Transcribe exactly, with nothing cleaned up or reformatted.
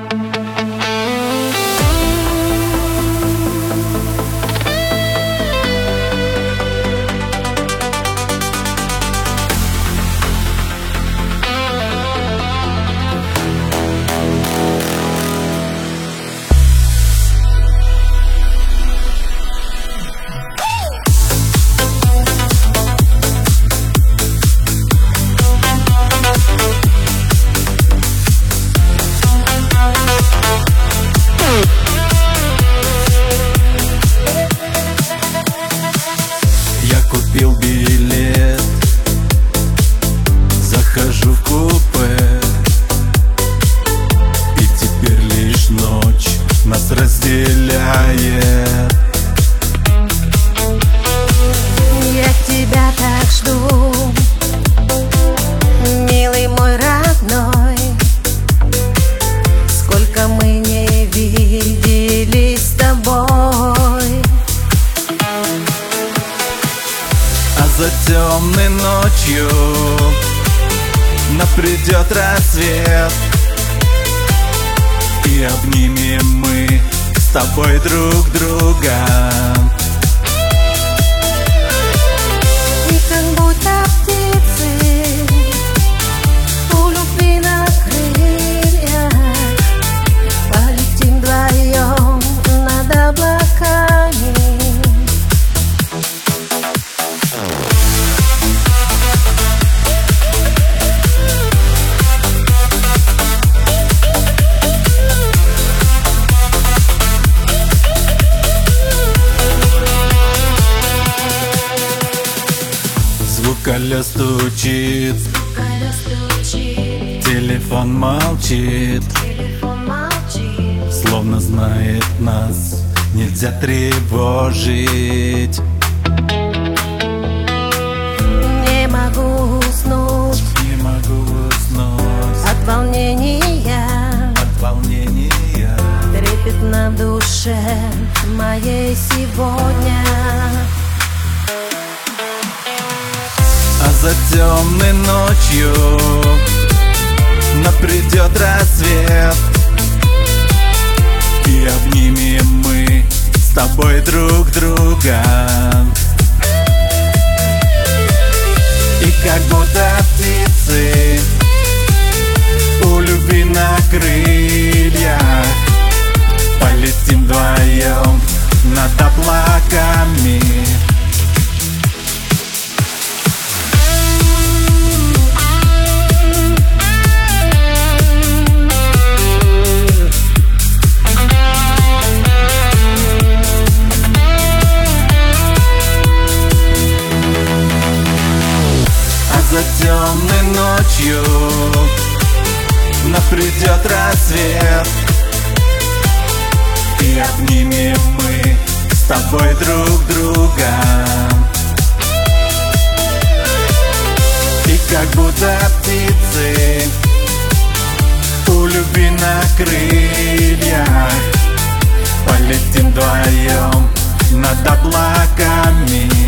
Купил билет, захожу в купе, и теперь лишь ночь нас разделяет. Я тебя так жду, милый мой родной. Сколько мы не виделись с тобой. А за темной ночью напридет рассвет, и обнимем мы с тобой друг друга. И как будто птицы у любви на крыльях полетим вдвоем над облаками. Звук колес стучит, телефон молчит, словно знает нас, нельзя тревожить. Не могу уснуть, Не могу уснуть от волнения, от волнения. трепетно в душе моей сегодня. А за темной ночью напридет рассвет, и обнимем мы с тобой друг друга. И как будто птицы у любви на крыльях полетим вдвоем над облаками. За темной ночью напридет рассвет, и обнимем мы с тобой друг друга. И как будто птицы у любви на крыльях полетим вдвоем над облаками.